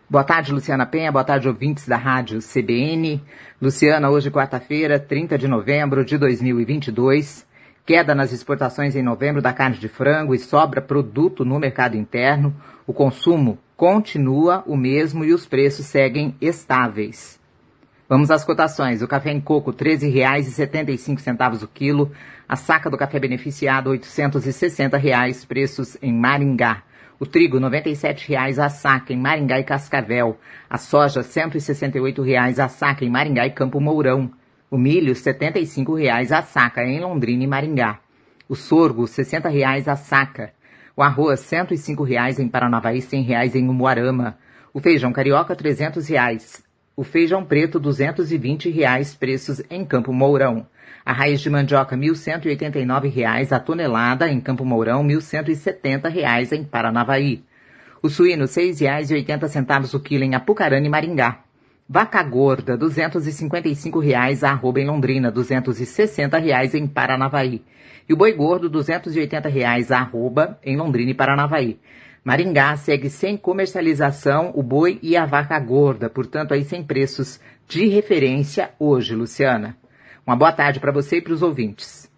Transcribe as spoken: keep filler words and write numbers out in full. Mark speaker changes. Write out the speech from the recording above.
Speaker 1: Boa tarde, Luciana Penha. Boa tarde, ouvintes da Rádio C B N. Luciana, hoje quarta-feira, trinta de novembro de dois mil e vinte e dois. Queda nas exportações em novembro da carne de frango e sobra produto no mercado interno. O consumo continua o mesmo e os preços seguem estáveis. Vamos às cotações. O café em coco, treze reais e setenta e cinco centavos o quilo. A saca do café beneficiado, oitocentos e sessenta reais, preços em Maringá. O trigo, noventa e sete reais a saca em Maringá e Cascavel. A soja, cento e sessenta e oito reais a saca em Maringá e Campo Mourão. O milho, setenta e cinco reais a saca em Londrina e Maringá. O sorgo, sessenta reais a saca. O arroz, cento e cinco reais em Paranavaí, cem reais em Umuarama. O feijão carioca, trezentos reais. O feijão preto, duzentos e vinte reais, preços em Campo Mourão. A raiz de mandioca, mil cento e oitenta e nove reais a tonelada em Campo Mourão, mil cento e setenta reais em Paranavaí. O suíno, seis reais e oitenta centavos o quilo em Apucarana e Maringá. Vaca gorda, duzentos e cinquenta e cinco reais a arroba em Londrina, duzentos e sessenta reais em Paranavaí. E o boi gordo, duzentos e oitenta reais a arroba em Londrina e Paranavaí. Maringá segue sem comercialização o boi e a vaca gorda, portanto aí sem preços de referência hoje, Luciana. Uma boa tarde para você e para os ouvintes.